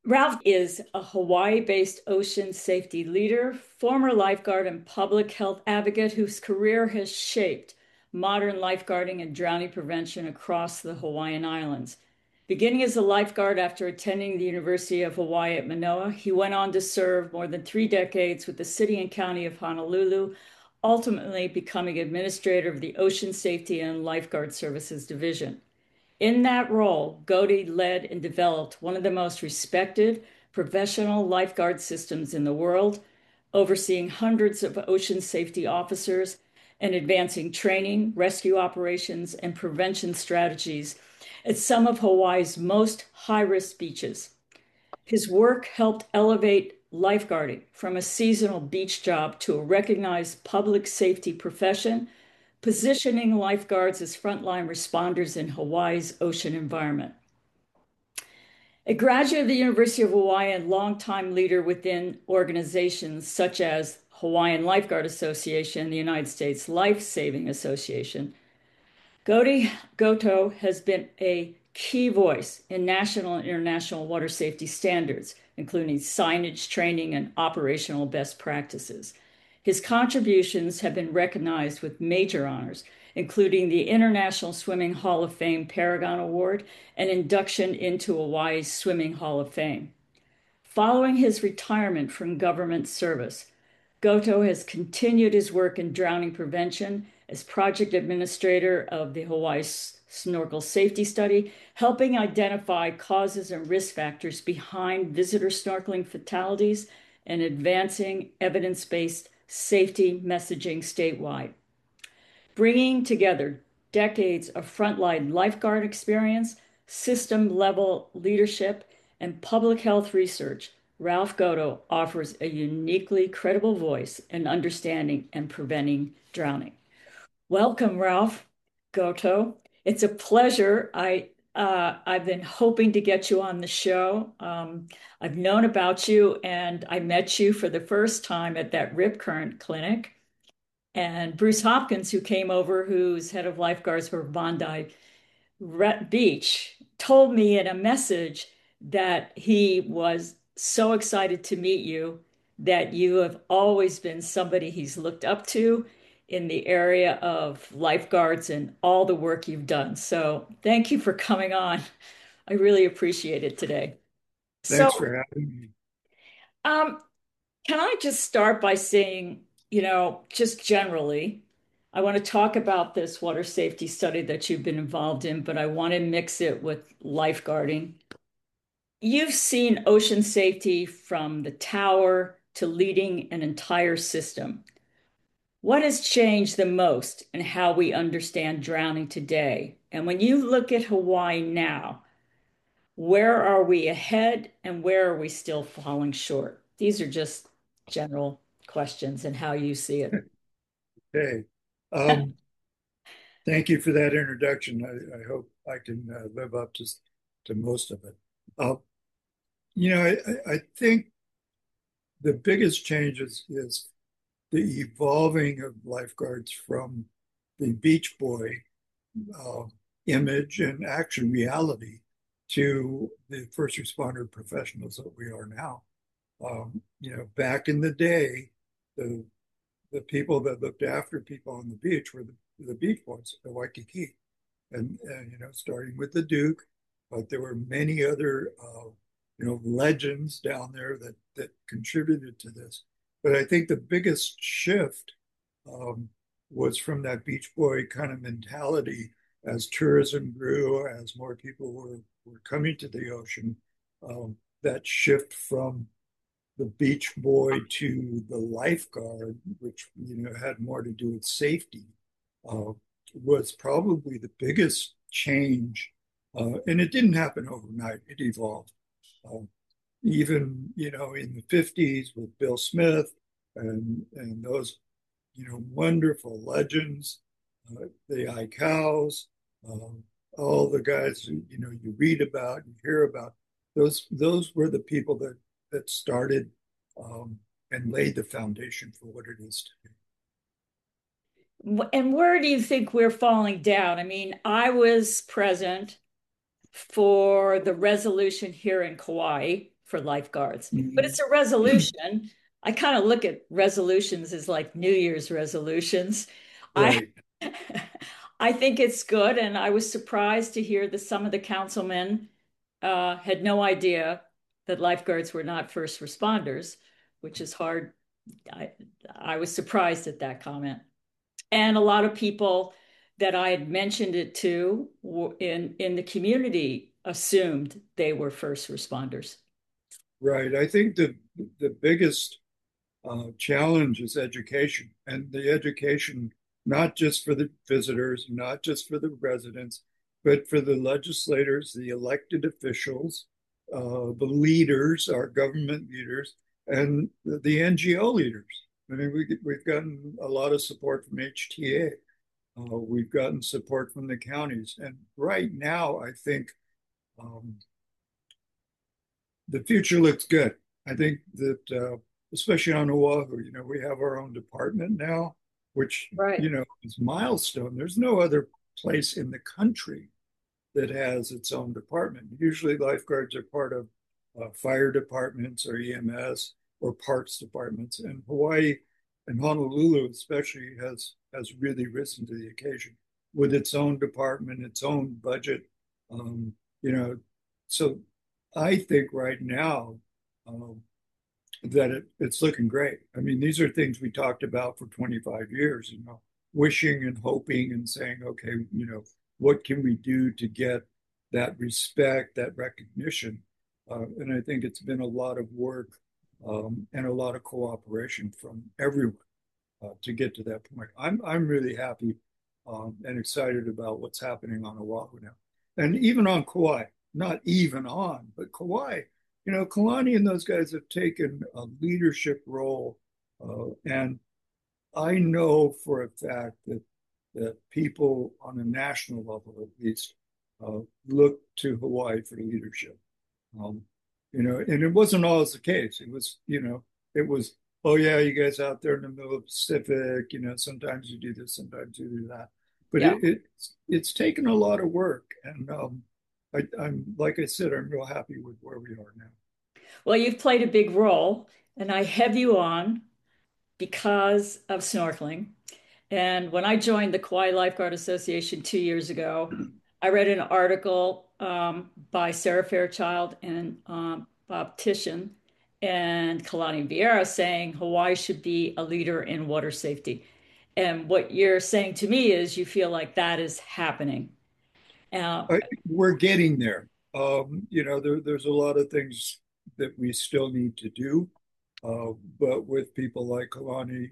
Ralph is a Hawaii-based ocean safety leader, former lifeguard and public health advocate whose career has shaped modern lifeguarding and drowning prevention across the Hawaiian Islands. Beginning as a lifeguard after attending the University of Hawaii at Manoa, he went on to serve more than 3 decades with the city and county of Honolulu, ultimately becoming administrator of the Ocean Safety and Lifeguard Services Division. In that role, Gody led and developed one of the most respected professional lifeguard systems in the world, overseeing hundreds of ocean safety officers and advancing training, rescue operations, and prevention strategies at some of Hawaii's most high-risk beaches. His work helped elevate lifeguarding from a seasonal beach job to a recognized public safety profession, positioning lifeguards as frontline responders in Hawaii's ocean environment. A graduate of the University of Hawaii and longtime leader within organizations such as Hawaiian Lifeguard Association and the United States Life Saving Association, Gody Goto has been a key voice in national and international water safety standards, including signage training and operational best practices. His contributions have been recognized with major honors, including the International Swimming Hall of Fame Paragon Award and induction into Hawaii's Swimming Hall of Fame. Following his retirement from government service, Goto has continued his work in drowning prevention as project administrator of the Hawaii Snorkel Safety Study, helping identify causes and risk factors behind visitor snorkeling fatalities and advancing evidence-based safety messaging statewide. Bringing together decades of frontline lifeguard experience, system-level leadership, and public health research, Ralph Goto offers a uniquely credible voice in understanding and preventing drowning. Welcome, Ralph Goto. It's a pleasure. I've been hoping to get you on the show. I've known about you, and I met you for the first time at that Rip Current clinic. And Bruce Hopkins, who came over, who's head of lifeguards for Bondi Beach, told me in a message that he was so excited to meet you, that you have always been somebody he's looked up to in the area of lifeguards and all the work you've done. So thank you for coming on. I really appreciate it today. So, Thanks for having me. um, can I just start by saying, just generally, I want to talk about this water safety study that you've been involved in, but I want to mix it with lifeguarding. You've seen ocean safety from the tower to leading an entire system. What has changed the most in how we understand drowning today? And when you look at Hawaii now, where are we ahead and where are we still falling short? These are just general questions and how you see it. Hey, um, thank you for that introduction. I hope I can live up to most of it. Uh, I think the biggest change is the evolving of lifeguards from the beach boy uh, image and action reality to the first responder professionals that we are now. Back in the day, the the people that looked after people on the beach were the beach boys, the Waikiki, and starting with the Duke, but there were many other legends down there that contributed to this. But I think the biggest shift um, was from that beach boy kind of mentality as tourism grew, as more people were coming to the ocean. That shift from the beach boy to the lifeguard, which had more to do with safety, uh, was probably the biggest change. And it didn't happen overnight; it evolved. Uh, Even in the '50s with Bill Smith and those wonderful legends, the ICOWs, all the guys you read about, you hear about. Those were the people that started and laid the foundation for what it is today. And where do you think we're falling down? I mean, I was present for the resolution here in Kauai for lifeguards. But Mhm. it's a resolution. I kind of look at resolutions as like New Year's resolutions. I Right. I think it's good, and I was surprised to hear that some of the councilmen had no idea that lifeguards were not first responders, which is hard. I, I was surprised at that comment. And a lot of people that I had mentioned it to in the community assumed they were first responders. Right. I think the biggest challenge is education, and the education not just for the visitors, not just for the residents, but for the legislators, the elected officials, the leaders, our government leaders, and the NGO leaders. I mean, we've gotten a lot of support from HTA. We've gotten support from the counties. And right now, I think um, the future looks good. I think that, especially on Oahu, we have our own department now, which, Right. is a milestone. There's no other place in the country that has its own department. Usually, lifeguards are part of fire departments or EMS or parks departments. And Hawaii and Honolulu, especially, has really risen to the occasion with its own department, its own budget. Um, you know, so I think right now um, that it's looking great. I mean, these are things we talked about for 25 years, wishing and hoping and saying, okay, what can we do to get that respect, that recognition? And I think it's been a lot of work and a lot of cooperation from everyone to get to that point. I'm really happy and excited about what's happening on Oahu now, and even on Kauai. Not even on, but Kauai. Kalani and those guys have taken a leadership role, and I know for a fact that people on a national level, at least, look to Hawaii for leadership. Um, and it wasn't always the case. It was, oh yeah, you guys out there in the middle of the Pacific, sometimes you do this, sometimes you do that. But Yeah. it's taken a lot of work, and I'm like I said, I'm real happy with where we are now. Well, you've played a big role, and I have you on because of snorkeling. And when I joined the Kauai Lifeguard Association 2 years ago, I read an article by Sarah Fairchild and Bob Titian and Kalani Vieira saying Hawaii should be a leader in water safety. And what you're saying to me is you feel like that is happening. Uh, We're getting there. There's a lot of things that we still need to do, but with people like Kalani,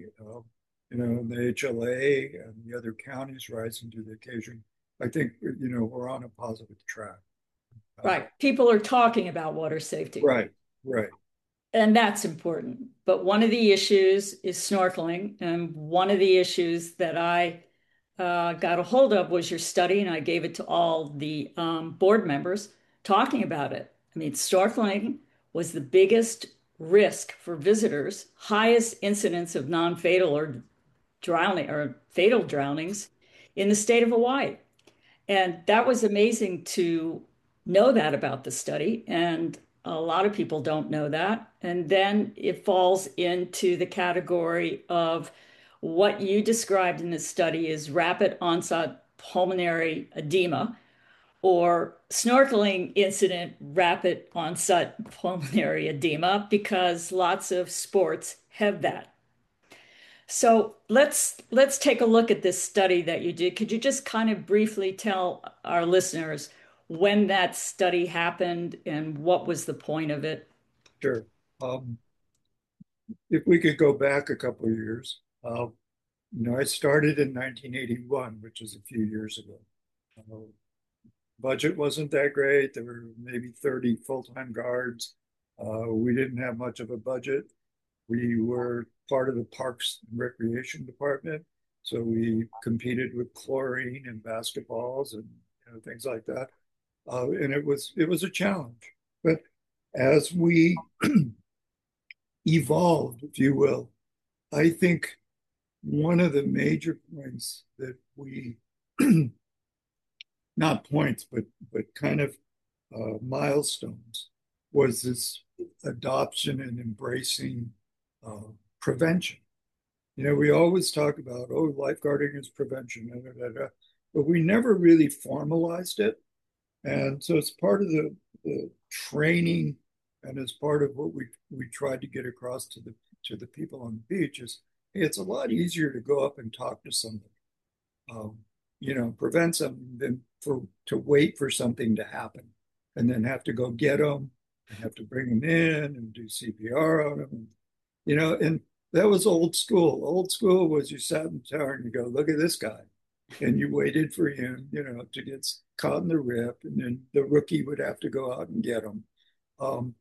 and the HLA and the other counties rising to the occasion, I think we're on a positive track. right. People are talking about water safety. Right, right. And that's important. But one of the issues is snorkeling. And one of the issues that I got a hold of was your study, and I gave it to all the board members talking about it. I mean, snorkeling was the biggest risk for visitors, highest incidence of non-fatal or drowning or fatal drownings in the state of Hawaii. And that was amazing to know that about the study. And a lot of people don't know that. And then it falls into the category of what you described in this study is rapid onset pulmonary edema or snorkeling incident rapid onset pulmonary edema because lots of sports have that. So let's take a look at this study that you did. Could you just kind of briefly tell our listeners when that study happened and what was the point of it? Sure. Um, if we could go back a couple of years, I started in 1981, which is a few years ago. Uh, Budget wasn't that great. There were maybe 30 full-time guards. We didn't have much of a budget. We were part of the Parks and Recreation Department, so we competed with chlorine and basketballs and things like that. And it was a challenge. But as we evolved, if you will, I think one of the major points that we not points, but kind of milestones was this adoption and embracing uh, prevention. You know, we always talk about, oh, lifeguarding is prevention, da, da, da, but we never really formalized it. And so it's part of the training and as part of what we tried to get across to the people on the beach is, hey, it's a lot easier to go up and talk to somebody, um, prevent something than for to wait for something to happen and then have to go get them and have to bring them in and do CPR on them. And that was old school. Old school was you sat in the tower and you go, look at this guy. And you waited for him, to get caught in the rip, and then the rookie would have to go out and get him. Um,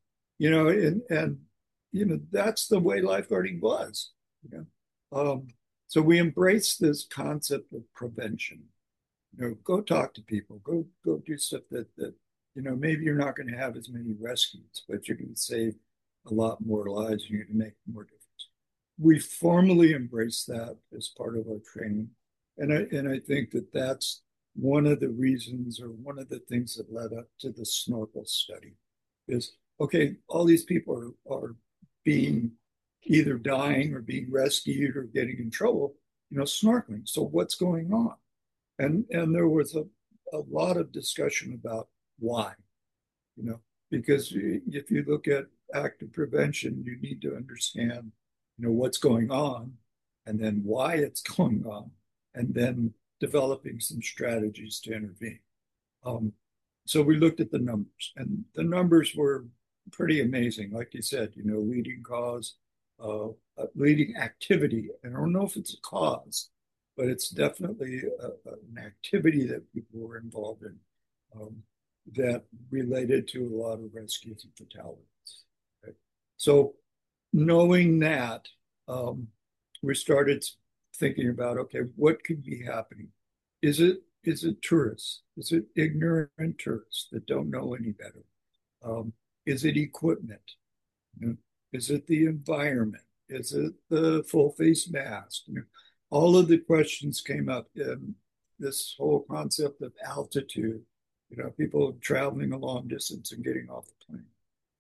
and that's the way lifeguarding was. You so we embraced this concept of prevention. Go talk to people, go do stuff that maybe you're not going to have as many rescues, but you're going to save a lot more lives. You're going to make more difference. We formally embrace that as part of our training, and I think that that's one of the reasons or one of the things that led up to the snorkel study is okay, all these people are being either dying or being rescued or getting in trouble, snorkeling. So what's going on? And there was a lot of discussion about why, you know, because if you look at active prevention, you need to understand, what's going on and then why it's going on, and then developing some strategies to intervene. Um, so we looked at the numbers, and the numbers were pretty amazing. Like you said, leading cause, leading activity. I don't know if it's a cause, but it's definitely an activity that people were involved in that related to a lot of rescues and fatalities. Okay? So knowing that, um, we started thinking about, okay, what could be happening? Is it tourists? Is it ignorant tourists that don't know any better? Is it equipment? You know, is it the environment? Is it the full face mask? All of the questions came up in this whole concept of altitude. People traveling a long distance and getting off the plane.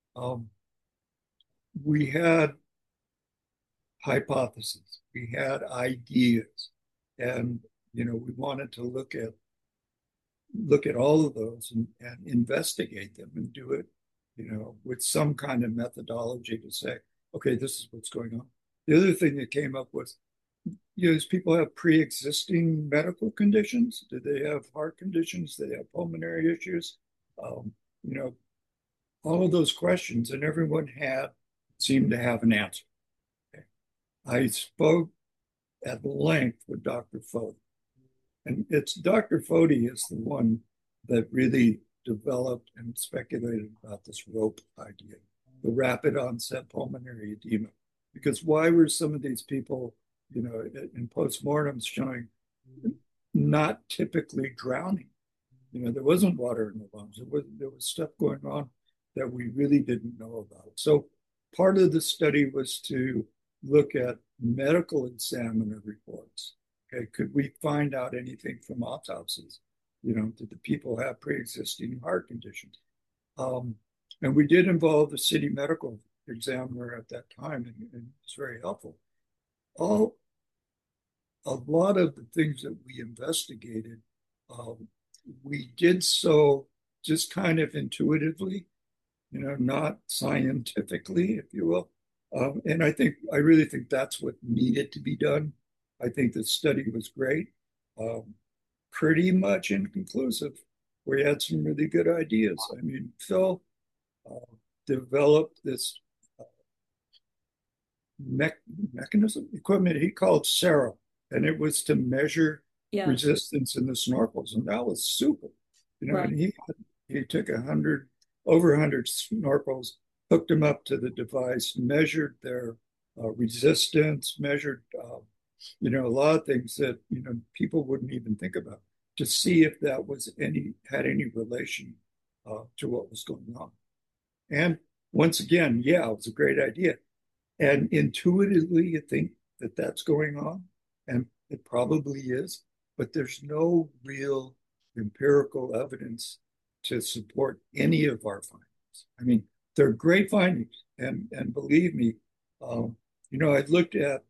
We had hypotheses, we had ideas, and we wanted to look at all of those and investigate them and do it, with some kind of methodology to say, okay, this is what's going on. The other thing that came up was, does people have pre-existing medical conditions? Do they have heart conditions? Do they have pulmonary issues? Um, you know, all of those questions, and everyone seemed to have an answer. Okay. I spoke at length with Dr. Foti, and it's Dr. Foti is the one that really developed and speculated about this rope idea, the rapid onset pulmonary edema. Because why were some of these people, in postmortems showing not typically drowning? There wasn't water in the lungs. There was stuff going on that we really didn't know about. So part of the study was to look at medical examiner reports. Okay, could we find out anything from autopsies? Did the people have pre-existing heart conditions? Um, and we did involve the city medical examiner at that time, and it was very helpful. All A lot of the things that we investigated, um, we did so just kind of intuitively, not scientifically, if you will. And I really think that's what needed to be done. I think the study was great, um, pretty much inconclusive. We had some really good ideas. I mean, Phil uh, developed this mechanism equipment he called Sarah, and it was to measure Yeah, resistance in the snorkels, and that was super. right. And he took over 100 snorkels, hooked them up to the device, measured their resistance, measured a lot of things that people wouldn't even think about to see if that had any relation to what was going on. And once again, yeah, it was a great idea. And intuitively, you think that that's going on, and it probably is, but there's no real empirical evidence to support any of our findings. I mean, they're great findings, and believe me, um, I looked at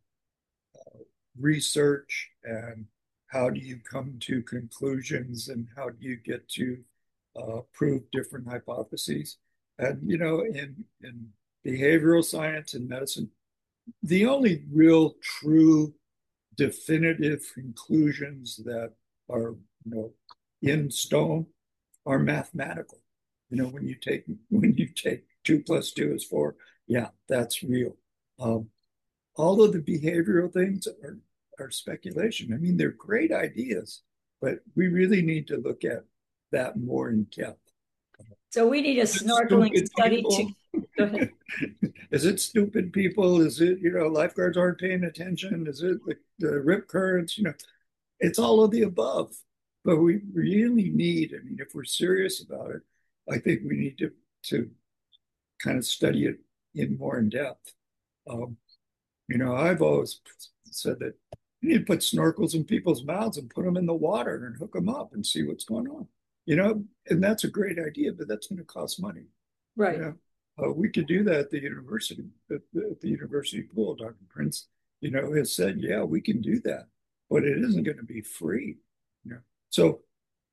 research and how do you come to conclusions and how do you get to prove different hypotheses. And in behavioral science and medicine, the only real true definitive conclusions that are in stone are mathematical. When you take 2 + 2 is 4, yeah, that's real. Um, all of the behavioral things are speculation. I mean, they're great ideas, but we really need to look at that more in depth. So we need a snorkeling Stupid study to people. go ahead. Is it stupid people? Is it, lifeguards aren't paying attention? Is it the rip currents? It's all of the above. But we really need, I mean, if we're serious about it, I think we need to kind of study it in more in depth. Um, I've always said that you need to put snorkels in people's mouths and put them in the water and hook them up and see what's going on. And that's a great idea, but that's going to cost money. You Right. know, we could do that at the university, at the university pool. Dr. Prince, has said, yeah, we can do that, but it isn't going to be free. You know, so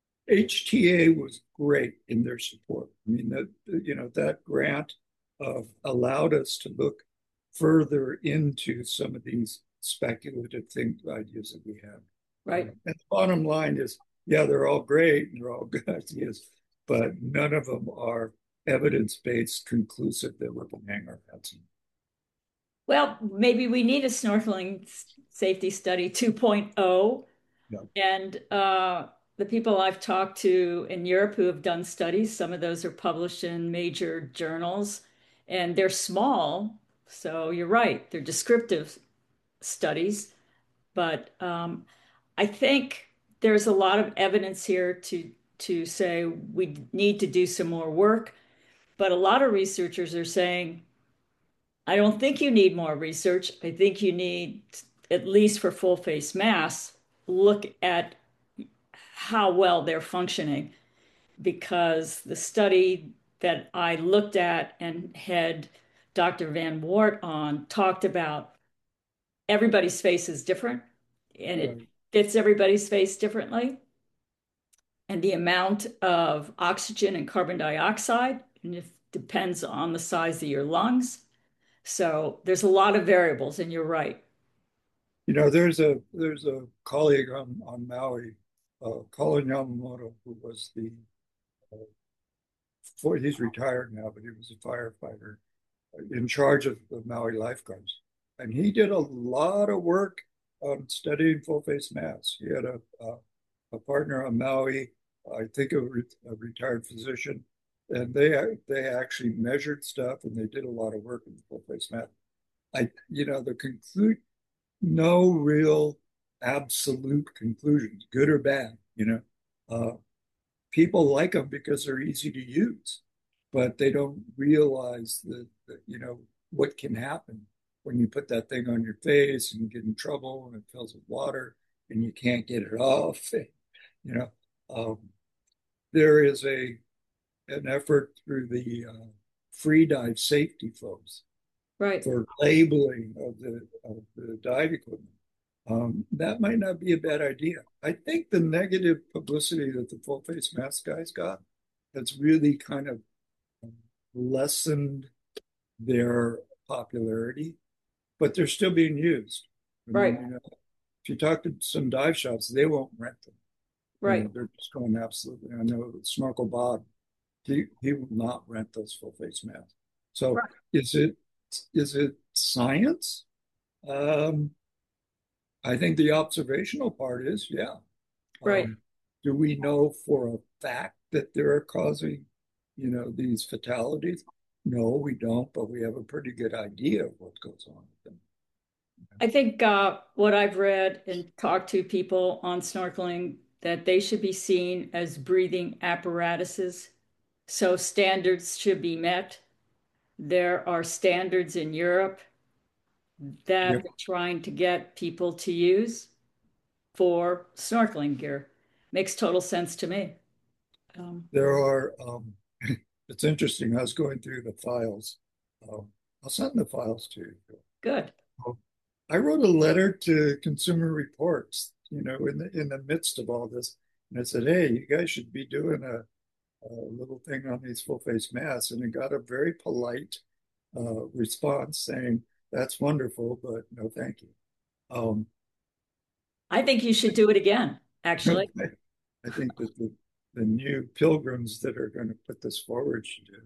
HTA was great in their support. I mean, that grant allowed us to look further into some of these speculative ideas that we have. Right. And the bottom line is, yeah, they're all great and they're all good ideas, but none of them are evidence-based, conclusive that we can hang our hats on. Well, maybe we need a snorkeling safety study 2.0. Yeah. And the people I've talked to in Europe who have done studies, some of those are published in major journals, and they're small. So you're right, they're descriptive studies. But I think there's a lot of evidence here to say we need to do some more work. But a lot of researchers are saying, I don't think you need more research. I think you need, at least for full face masks, look at how well they're functioning. Because the study that I looked at and had Dr. Van Wart on talked about everybody's face is different and it Right. fits everybody's face differently. And the amount of oxygen and carbon dioxide and it depends on the size of your lungs. So there's a lot of variables, and you're right. There's a colleague on Maui, Colin Yamamoto, who was uh, he's retired now, but he was a firefighter in charge of the Maui lifeguards. And he did a lot of work on studying full face masks. He had a partner on Maui, I think a retired physician, and they actually measured stuff and they did a lot of work in the full face mask. The conclude no real absolute conclusions, good or bad. Uh, People like them because they're easy to use, but they don't realize that what can happen when you put that thing on your face and you get in trouble and it fills with water and you can't get it off. You know, um, there is an effort through the free dive safety folks Right, for labeling of the dive equipment. That might not be a bad idea. I think the negative publicity that the full face mask guys got has really kind of lessened their popularity, but they're still being used. I mean, right, if you talk to some dive shops, they won't rent them. right, They're just going absolutely. I know Snorkel Bob, he will not rent those full face masks. So right, is it science? Um, I think the observational part is, yeah. right. Um, do we know for a fact that they're causing, these fatalities? No, we don't, but we have a pretty good idea of what goes on with them. I think what I've read and talked to people on snorkeling that they should be seen as breathing apparatuses. So standards should be met. There are standards in Europe that Yep. we're trying to get people to use for snorkeling gear. Makes total sense to me. There are, it's interesting. I was going through the files. Um, I'll send the files to you. Good. Um, I wrote a letter to Consumer Reports, in the midst of all this, and I said, "Hey, you guys should be doing a little thing on these full face masks," and it got a very polite response saying, "That's wonderful, but no, thank you." Um, I think you should do it again, actually. I think that the new pilgrims that are going to put this forward should do.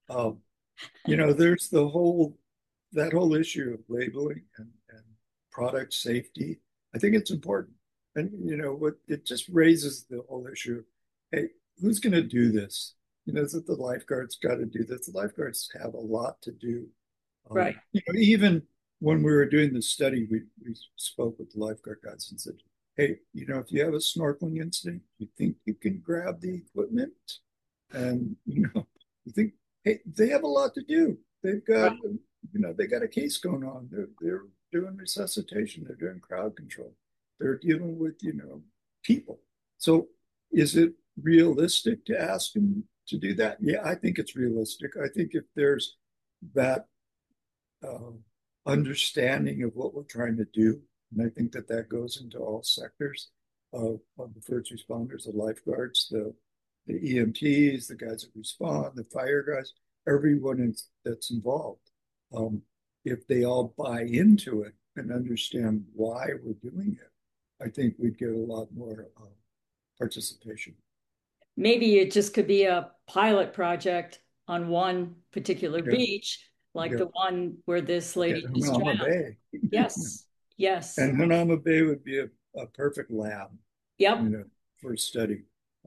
There's that whole issue of labeling and product safety. I think it's important. And what it just raises the whole issue of, hey, who's going to do this? Is it the lifeguards got to do this? The lifeguards have a lot to do. Right. Even when we were doing the study, we spoke with the lifeguard guys and said, hey, if you have a snorkeling incident, you think you can grab the equipment? And, you think, hey, they have a lot to do. They've got, Right. they got a case going on. They're doing resuscitation. They're doing crowd control. They're dealing with, people. So is it realistic to ask them to do that? Yeah, I think it's realistic. I think if there's that uh, understanding of what we're trying to do. And I think that that goes into all sectors of the first responders, the lifeguards, the EMTs, the guys that respond, the fire guys, that's involved. Um, if they all buy into it and understand why we're doing it, I think we'd get a lot more participation. Maybe it just could be a pilot project on one particular Yeah, beach, like yeah. the one where this Look lady at just Hanauma drowned. Bay. Yes. Yes. And Hanauma Bay would be a perfect lab, Yep. for study.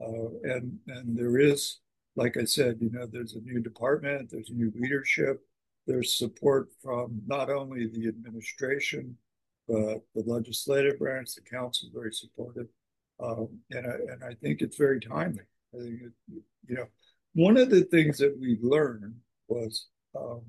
And there is, like I said, there's a new department, there's new leadership, there's support from not only the administration, but the legislative branch, the council, very supportive. And I think it's very timely. I think one of the things that we learned was, um,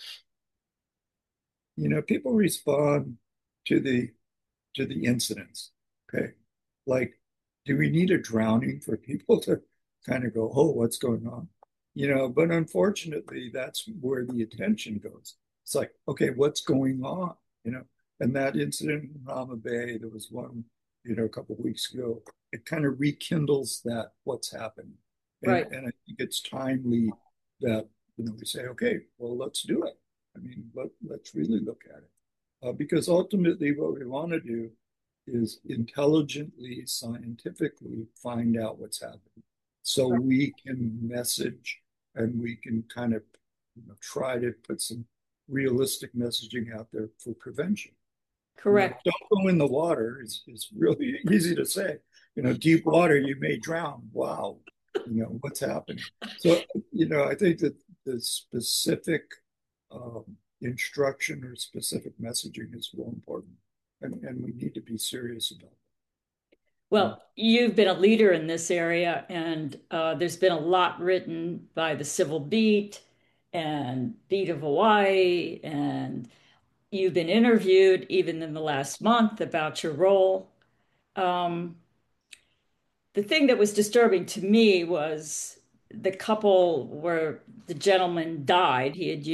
people respond to the incidents. Okay. Like, do we need a drowning for people to kind of go, oh, what's going on? But unfortunately, that's where the attention goes. It's like, okay, what's going on? You know, and that incident in Rama Bay, there was one, a couple of weeks ago, it kind of rekindles that what's happening. And, Right. and I think it's timely that, we say, okay, well, let's do it. I mean, let's really look at it. Because ultimately, what we want to do is intelligently, scientifically find out what's happening so we can message and we can kind of try to put some realistic messaging out there for prevention. Correct. Don't go in the water. It's really easy to say. Deep water, you may drown. Wow. What's happening? So, I think that the specific um, instruction or specific messaging is real important. And we need to be serious about it. Well, you've been a leader in this area, and there's been a lot written by the Civil Beat and Beat of Hawaii, and you've been interviewed even in the last month about your role. Um, the thing that was disturbing to me was the couple where the gentleman died.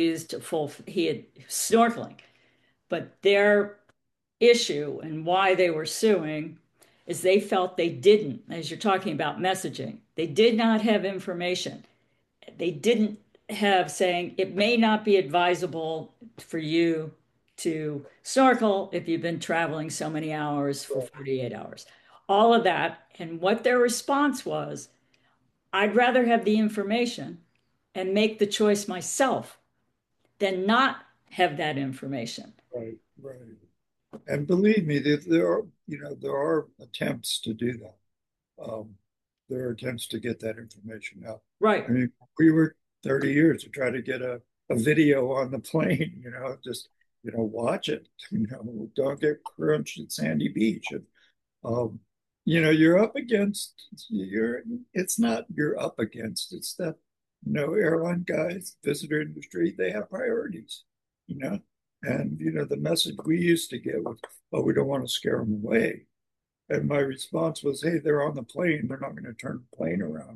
He had snorkeling, but their issue and why they were suing is they felt they didn't, as you're talking about messaging, they did not have information. They didn't have saying it may not be advisable for you to snorkel if you've been traveling so many hours for 48 hours. All of that. And what their response was, I'd rather have the information and make the choice myself than not have that information. Right, right. And believe me, there are attempts to do that. Um, there are attempts to get that information out. Right. I mean, we were 30 years to try to get a video on the plane, just, watch it, don't get crunched at Sandy Beach. And, um, you're up against, it's not you're up against, it's that, airline guys, visitor industry, they have priorities, you know, and, the message we used to get was, oh, we don't want to scare them away. And my response was, hey, they're on the plane. They're not going to turn the plane around.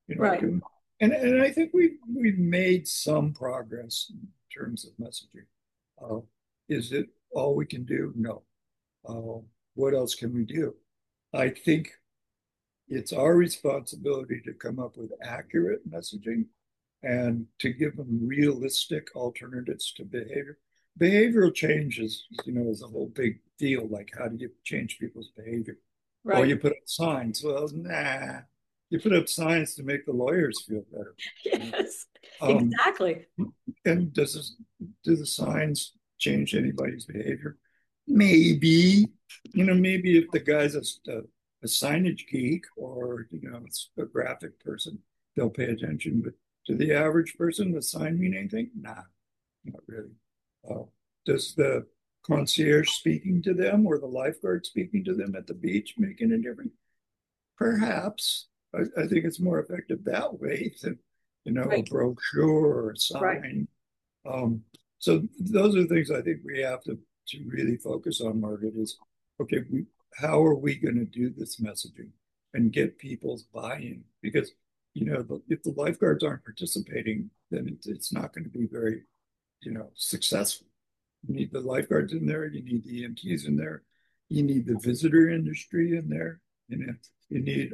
you know, Right. and I think we've made some progress in terms of messaging. Uh, is it all we can do? No. What else can we do? I think it's our responsibility to come up with accurate messaging and to give them realistic alternatives to behavior. Behavioral change is a whole big deal. Like, how do you change people's behavior? Oh, Right. you put up signs. Well, nah. You put up signs to make the lawyers feel better. You know? Yes, Um, exactly. and do the signs change anybody's behavior? Maybe, maybe if the guy's a signage geek or, a graphic person, they'll pay attention. But to the average person, does sign mean anything? Nah, not really. Uh, does the concierge speaking to them or the lifeguard speaking to them at the beach make any difference? Perhaps. I think it's more effective that way than, a Right. brochure or a Right. sign. um, so those are things I think we have to really focus on, Margaret, is okay, how are we going to do this messaging and get people's buy-in? Because, if the lifeguards aren't participating, then it's not going to be very, successful. You need the lifeguards in there, you need the EMTs in there, you need the visitor industry in there, you need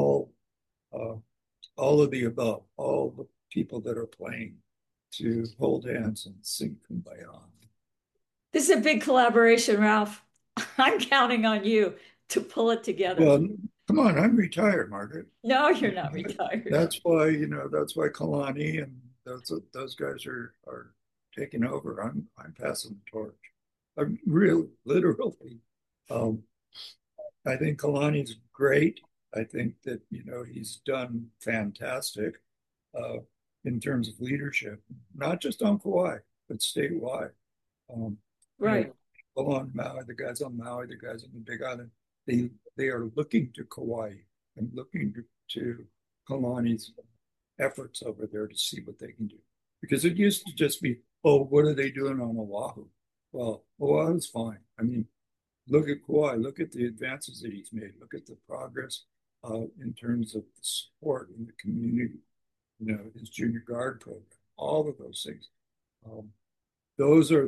uh, all of the above, all the people that are playing to hold hands and sing Kumbaya. This is a big collaboration, Ralph. I'm counting on you to pull it together. Well, come on, I'm retired, Margaret. No, you're not retired. That's why Kalani and those guys are taking over. I'm passing the torch. I'm really literally. Um, I think Kalani's great. I think that he's done fantastic uh, in terms of leadership, not just on Kauai, but statewide. Um, you know, Right. people on Maui, the guys on Maui, the guys on the Big Island, they are looking to Kauai and looking to Kalani's efforts over there to see what they can do. Because it used to just be, oh, what are they doing on Oahu? Well, Oahu's fine. I mean, look at Kauai, look at the advances that he's made, look at the progress in terms of the support in the community, his junior guard program, all of those things. Um, those are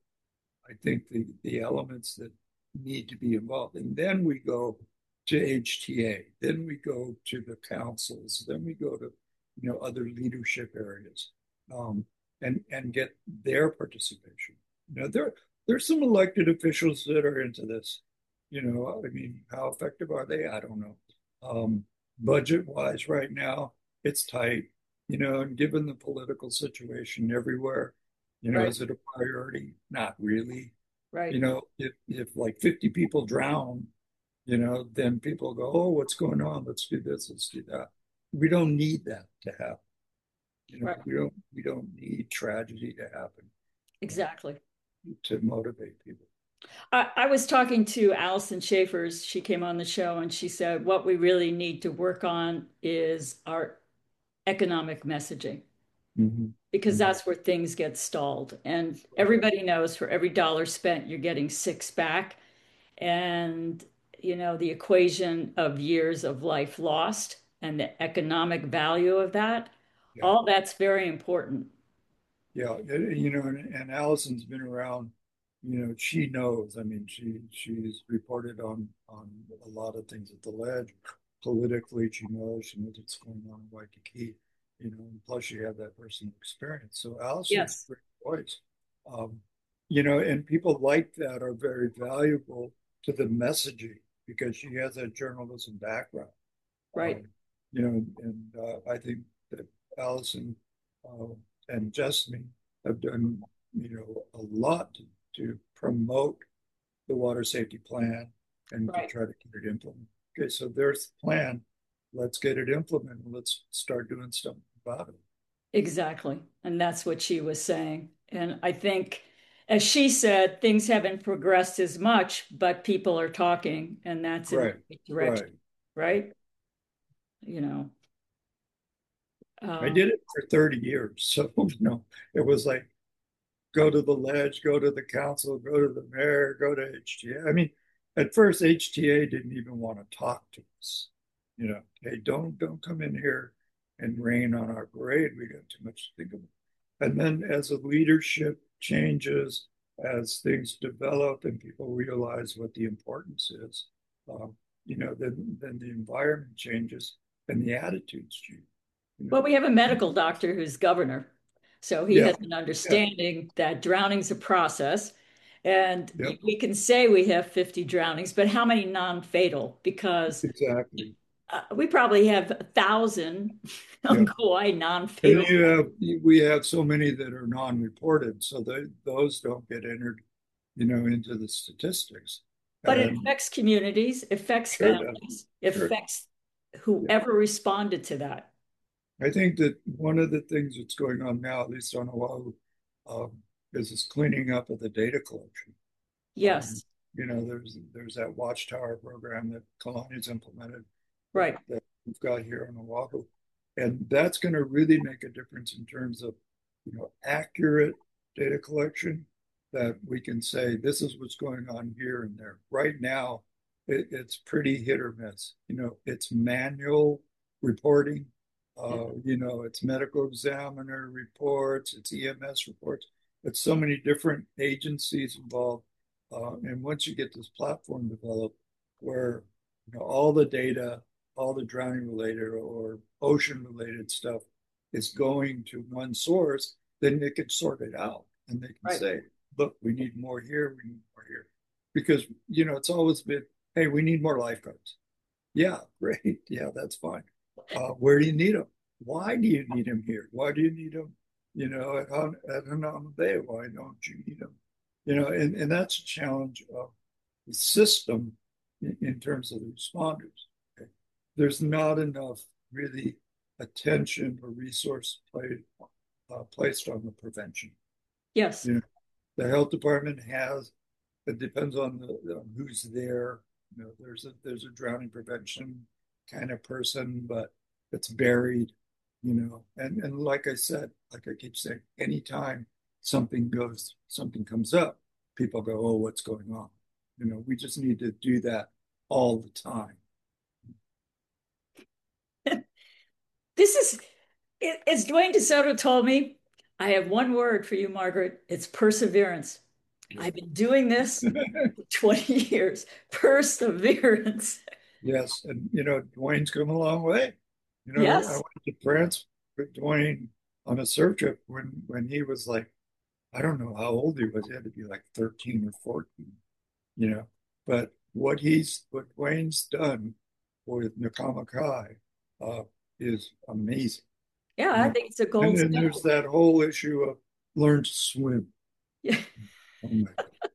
I think, the elements that need to be involved. And then we go to HTA, then we go to the councils, then we go to, other leadership areas, um, and get their participation. There's some elected officials that are into this. I mean, how effective are they? I don't know. Budget wise, right now, it's tight, and given the political situation everywhere, Right. is it a priority? Not really. Right. If like 50 people drown, then people go, oh, what's going on? Let's do this, let's do that. We don't need that to happen. Right. We don't need tragedy to happen uh, Exactly. to motivate people. I was talking to Allison Schaefers. She came on the show and she said, what we really need to work on is our economic messaging, Mm-hmm. because Mm-hmm. that's where things get stalled. And everybody knows for every dollar spent, you're getting six back. And, the equation of years of life lost and the economic value of that, Yeah. all that's very important. Yeah, and Allison's been around. She knows. I mean, she's reported on a lot of things at the ledge. Politically, she knows. She knows what's going on in Waikiki. And plus she had that personal experience. So Allison's Yes. a great voice. Um, and people like that are very valuable to the messaging because she has that journalism background. Right. Um, and I think that Allison uh, and Justine have done, a lot to promote the water safety plan and to Right. try to get it implemented. Okay, so there's the plan. Let's get it implemented. Let's start doing something about it. Exactly. And that's what she was saying. And I think, as she said, things haven't progressed as much, but people are talking, and that's in the Right, right direction, right. right? You know, I uh, did it for 30 years. So, it was like go to the ledge, go to the council, go to the mayor, go to HTA. I mean, at first HTA didn't even want to talk to us. Hey, don't come in here. and rain on our parade. We got too much to think about. And then as the leadership changes, as things develop and people realize what the importance is, um, then the environment changes and the attitudes change. You know? Well, we have a medical doctor who's governor, so he Yeah, has an yeah, understanding that drowning's a process. And yeah, we can say we have 50 drownings, but how many non-fatal? Because exactly. we probably have 1,000 on Yeah. Kauai And non-fatal. we have so many that are non-reported, so those don't get entered, into the statistics. But it And affects communities, affects sure does. families, Sure. affects Yeah. whoever responded to that. I think that one of the things that's going on now, at least on Oahu, is this cleaning up of the data collection. Um, Yes, there's that Watchtower program that Kalani's implemented that, right, that we've got here on Oahu. And that's going to really make a difference in terms of, accurate data collection that we can say this is what's going on here and there. Right now, it's pretty hit or miss. It's manual reporting. It's medical examiner reports, it's EMS reports. It's so many different agencies involved. And once you get this platform developed where all the data, all the drowning related or ocean related stuff is going to one source, then they can sort it out and they can right. say, look, we need more here, we need more here. Because, it's always been, hey, we need more lifeguards. Yeah, great. Yeah, that's fine. Where do you need them? Why do you need them here? Why do you need them, at Hanama Bay? Why don't you need them? And that's a challenge of the system in terms of the responders. Okay? There's not enough really attention or resource placed on the prevention. Yes. You know, the health department has, it depends on on who's there. There's a drowning prevention kind of person, but it's buried, and like I said, like I keep saying, anytime something comes up, people go, oh, what's going on? We just need to do that all the time. This is, as Dwayne DeSoto told me, I have one word for you, Margaret. It's perseverance. I've been doing this Yeah. for 20 years. Perseverance. Yes, and Dwayne's come a long way. I Yes. went to France with Dwayne on a surf trip when he was like, I don't know how old he was. He had to be like 13 or 14, you know. But what Dwayne's done with Nakama Kai uh, is amazing. Yeah, You I know, think it's a and gold then there's standard. that whole issue of learn to swim. Yeah. Oh my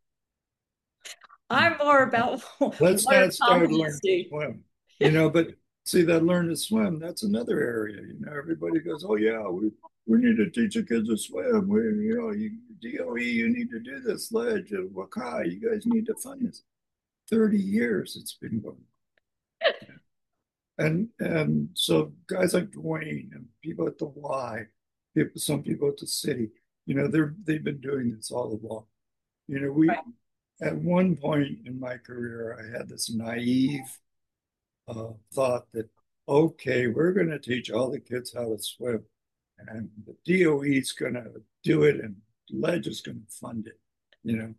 I'm more about Let's water not start learning to competency. swim, but see that learn to swim, that's another area. Everybody goes, oh yeah, we need to teach the kids to swim. DOE, you need to do this. Ledge, Wakai, you guys need to fund this. 30 years it's been going on. And so guys like Dwayne and people at the Y, some people at the city, they've been doing this all along. We Right. at one point in my career, I had this naive thought that, okay, we're going to teach all the kids how to swim, and the DOE is going to do it, and Ledge is going to fund it. You know,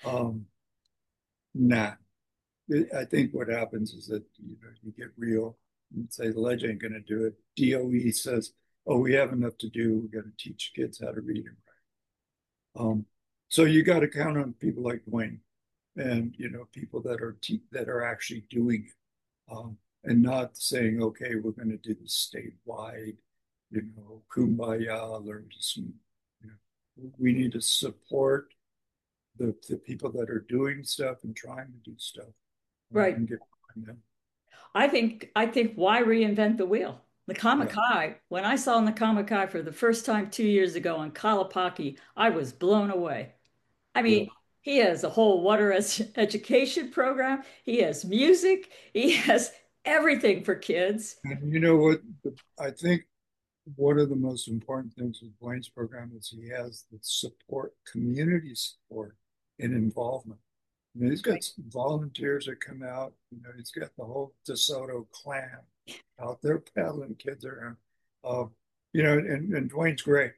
nah. I think what happens is that you get real and say the Ledge ain't going to do it. DOE says, "Oh, we have enough to do. We're going to teach kids how to read and write." So you got to count on people like Dwayne and people that are actually doing it, and not saying, okay, we're going to do this statewide, kumbaya, learn to swim. We need to support the people that are doing stuff and trying to do stuff, Right. and get behind them. I think why reinvent the wheel? The Yeah, Kamakai, when I saw the Kamakai for the first time 2 years ago on Kalapaki, I was blown away. I yeah. mean, he has a whole education program. He has music. He has everything for kids. And you know what? I think one of the most important things with Blaine's program is he has the support, community support and involvement. I mean, he's got volunteers that come out. He's got the whole DeSoto clan out there paddling kids around. And Dwayne's great.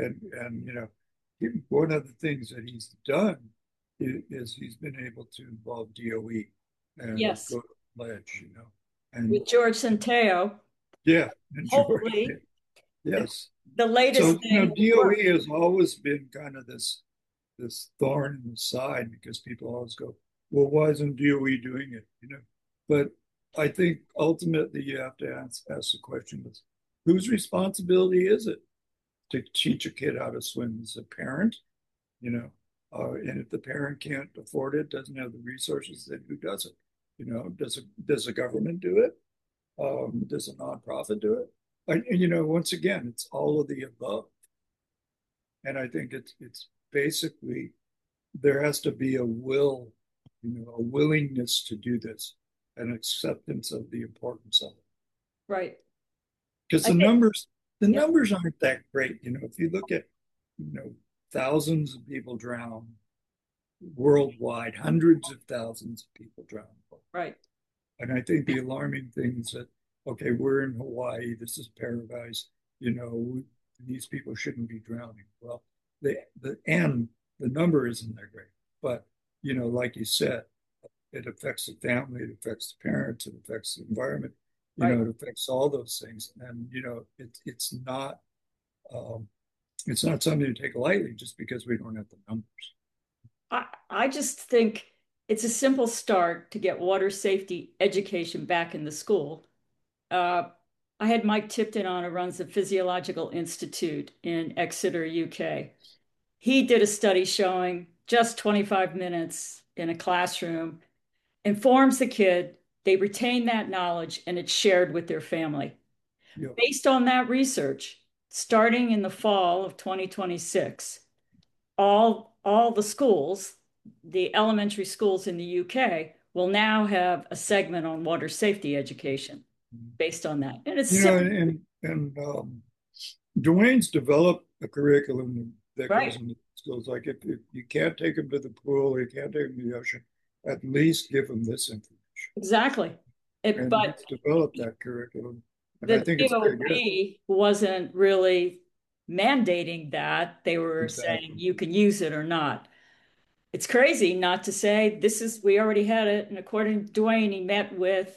One of the things that he's done is he's been able to involve DOE and Yes, go to the ledge, and with George Centeo. yeah, and George, Hopefully, the, yes. the So, latest thing will work. DOE has always been kind of this thorn in the side because people always go, well, why isn't DOE doing it? But I think ultimately you have to ask the question is whose responsibility is it to teach a kid how to swim as a parent, and if the parent can't afford it, doesn't have the resources, then who does it? Does the government do it? Does a nonprofit do it? Once again, it's all of the above. And I think it's basically there has to be a will, a willingness to do this, an acceptance of the importance of it. Right. Because I think, the yeah, numbers aren't that great. If you look at, thousands of people drown worldwide, hundreds of thousands of people drown. right. And I think the alarming thing is that, okay, we're in Hawaii, this is paradise, you know, these people shouldn't be drowning. Well, the number isn't that great. But, like you said, it affects the family, it affects the parents, it affects the environment, Right. it affects all those things. And, um, it's not something to take lightly just because we don't have the numbers. I just think it's a simple start to get water safety education back in the school. Uh, I had Mike Tipton on, who runs the Physiological Institute in Exeter, UK. He did a study showing just 25 minutes in a classroom informs the kid, they retain that knowledge, and it's shared with their family. Yep. Based on that research, starting in the fall of 2026, all the schools, the elementary schools in the UK, will now have a segment on water safety education based on that. And it's simple, And Dwayne's developed a curriculum that goes right? into schools. Like if you can't take them to the pool, you can't take them to the ocean, at least give them this information. Exactly. And But he's developed that curriculum, and I the think it's very good. DOE wasn't really mandating that. They were saying Exactly. you can use it or not. It's crazy not to say we already had it. And according to Dwayne, he met with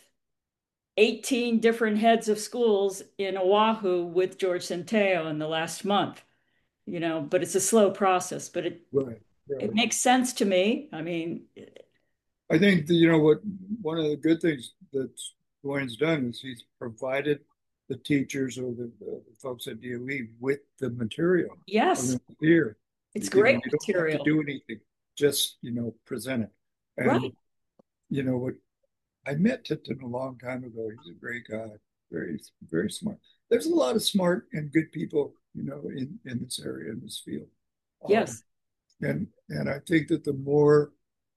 18 different heads of schools in Oahu with George Centeo in the last month, but it's a slow process, but Right. it Right. makes sense to me. I mean, I think that, one of the good things that Dwayne's done is he's provided the teachers or the folks at DOE with the material. I yes, mean, here, it's great you don't have to material. do anything, just, present it. And, Right. what I met Tipton a long time ago. He's a great guy, very, very smart. There's a lot of smart and good people, in this area, in this field. Um, Yes. and I think that the more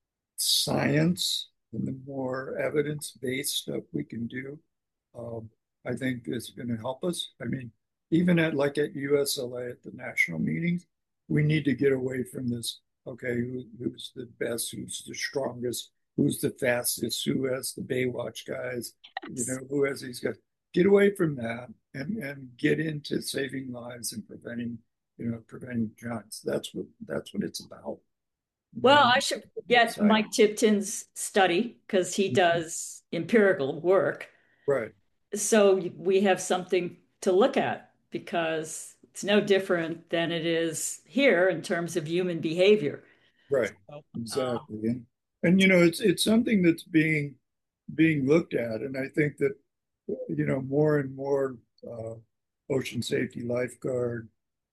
science and the more evidence-based stuff we can do, um, I think it's going to help us. I mean, even at USLA at the national meetings, we need to get away from this. Okay, who's the best? Who's the strongest? Who's the fastest? Who has the Baywatch guys? Who has these guys? Get away from that and get into saving lives and preventing giants. That's what it's about. Well, And I should get science. Mike Tipton's study because he does empirical work. Right, So we have something to look at because it's no different than it is here in terms of human behavior. right, So, exactly. And it's something that's being looked at, and I think that more and more uh, ocean safety lifeguard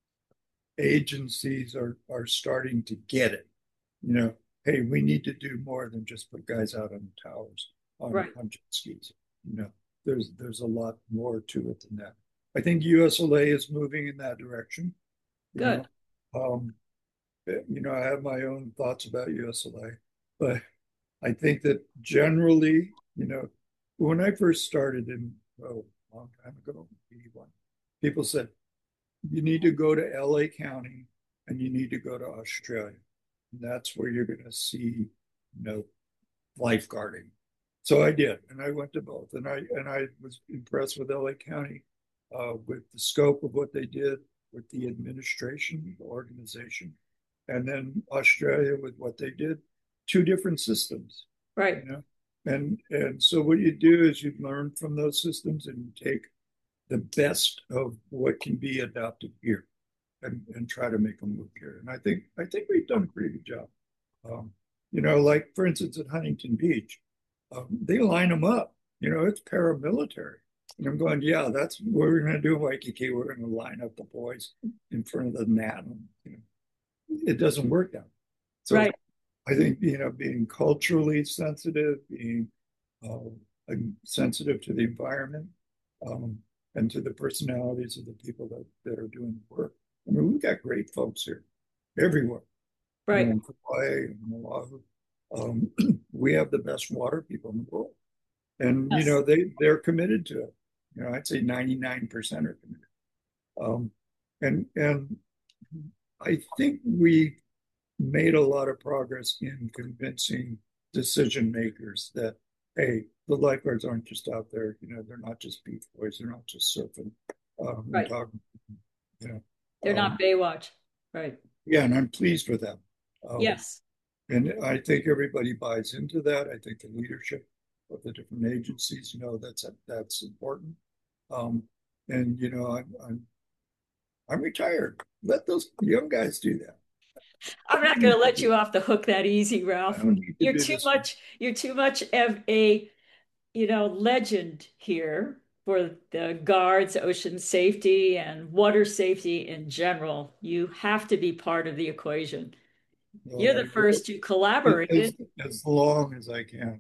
agencies are starting to get it. You know, hey, we need to do more than just put guys out on the towers right. on jet skis. You know, there's a lot more to it than that. I think USLA is moving in that direction. You Good. know, um, I have my own thoughts about USLA, but I think that generally, when I first started a long time ago, 81, people said, you need to go to LA County and you need to go to Australia. And that's where you're going to see, lifeguarding. So I did, and I went to both, and I was impressed with LA County. with the scope of what they did, with the administration, the organization, and then Australia with what they did. Two different systems, Right. you know. And so what you do is you learn from those systems and you take the best of what can be adopted here and try to make them work here. And I think we've done a pretty good job. Um, like for instance at Huntington Beach, they line them up. It's paramilitary. And I'm going, yeah, that's what we're going to do in Waikiki. We're going to line up the boys in front of the mat. It doesn't work out. So Right. I think, being culturally sensitive, being uh, sensitive to the environment, um, and to the personalities of the people that are doing the work. I mean, we've got great folks here everywhere, Right. in Kauai and Oahu. We have the best water people in the world. And, Yes. they're committed to it. I'd say 99% are committed. Um, and I think we made a lot of progress in convincing decision makers that, hey, the lifeguards aren't just out there, they're not just beach boys, they're not just surfing and Right. talking, you know. They're not Baywatch. Right. Yeah, and I'm pleased with that. Um, Yes. and I think everybody buys into that. I think the leadership of the different agencies know that's important. Um, and I'm retired. Let those young guys do that. I'm not going to let you off the hook that easy, I Ralph. don't need to do this. You're too much of a, legend here for the guards, ocean safety and water safety in general. You have to be part of the equation. Well, You're the I will first who as collaborated. as long as I can.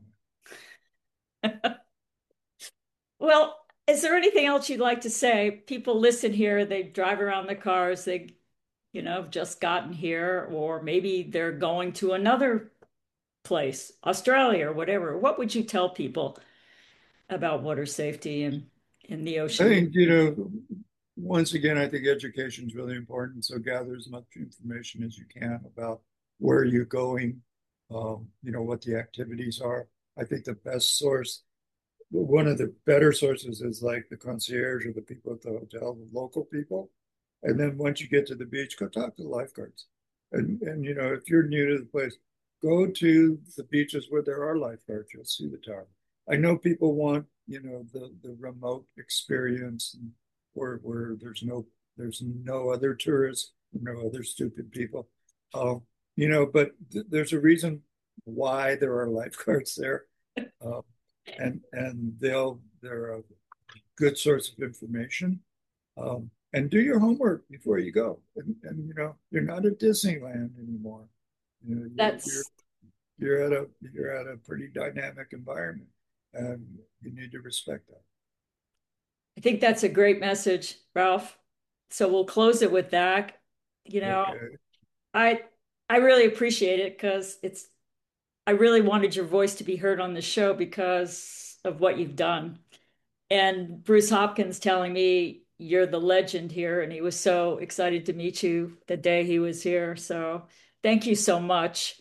Well, is there anything else you'd like to say? People listen here, they drive around the cars, they, have just gotten here, or maybe they're going to another place, Australia or whatever. What would you tell people about water safety and in the I ocean? think, once again, I think education is really important. So gather as much information as you can about where you're going, what the activities are. I think the best source, one of the better sources is like the concierge or the people at the hotel, the local people. And then once you get to the beach, go talk to the lifeguards. And if you're new to the place, go to the beaches where there are lifeguards. You'll see the tower. I know people want, the remote experience where there's no other tourists, no other stupid people. Uh, but there's a reason why there are lifeguards there. Uh, and they're a good source of information. And do your homework before you go. And you're not at Disneyland anymore. You know, you're you're That's, you're at a pretty dynamic environment, and you need to respect that. I think that's a great message, Ralph. So we'll close it with that. You know, Okay. I I really appreciate it because I really wanted your voice to be heard on the show because of what you've done. And Bruce Hopkins telling me you're the legend here, and he was so excited to meet you the day he was here. So thank you so much.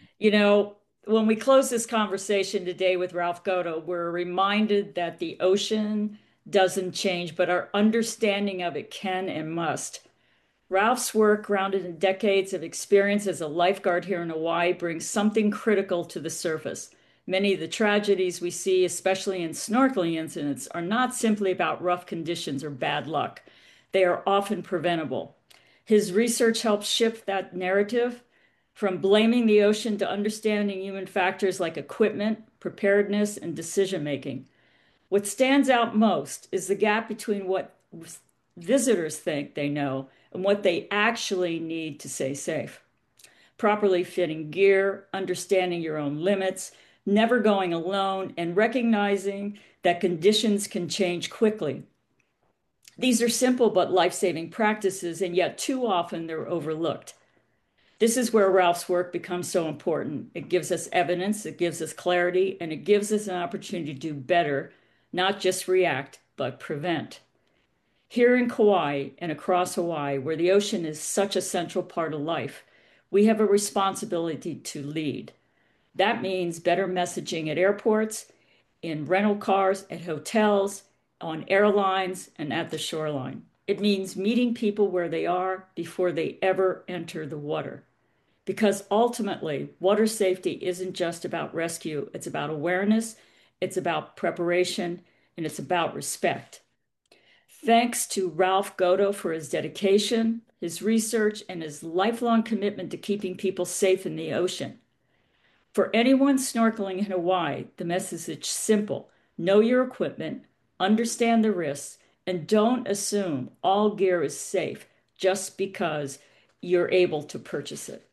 When we close this conversation today with Ralph Goto, we're reminded that the ocean doesn't change, but our understanding of it can and must. Ralph's work, grounded in decades of experience as a lifeguard here in Hawaii, brings something critical to the surface. Many of the tragedies we see, especially in snorkeling incidents, are not simply about rough conditions or bad luck. They are often preventable. His research helps shift that narrative from blaming the ocean to understanding human factors like equipment, preparedness, and decision making. What stands out most is the gap between what visitors think they know and what they actually need to stay safe. Properly fitting gear, understanding your own limits, never going alone, and recognizing that conditions can change quickly. These are simple but life saving practices, and yet too often they're overlooked. This is where Ralph's work becomes so important. It gives us evidence, it gives us clarity, and it gives us an opportunity to do better, not just react, but prevent. Here in Kauai and across Hawaii, where the ocean is such a central part of life, we have a responsibility to lead. That means better messaging at airports, in rental cars, at hotels, on airlines, and at the shoreline. It means meeting people where they are before they ever enter the water. Because ultimately, water safety isn't just about rescue, it's about awareness, it's about preparation, and it's about respect. Thanks to Ralph Godo for his dedication, his research, and his lifelong commitment to keeping people safe in the ocean. For anyone snorkeling in Hawaii, the message is simple: know your equipment, understand the risks, and don't assume all gear is safe just because you're able to purchase it.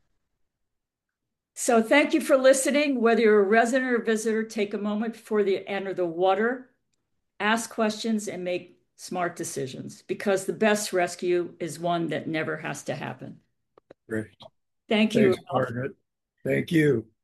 So thank you for listening. Whether you're a resident or visitor, take a moment before you enter the water, ask questions, and make smart decisions, because the best rescue is one that never has to happen. Great. Thank you, Thanks, Ralph. Margaret. Thank you.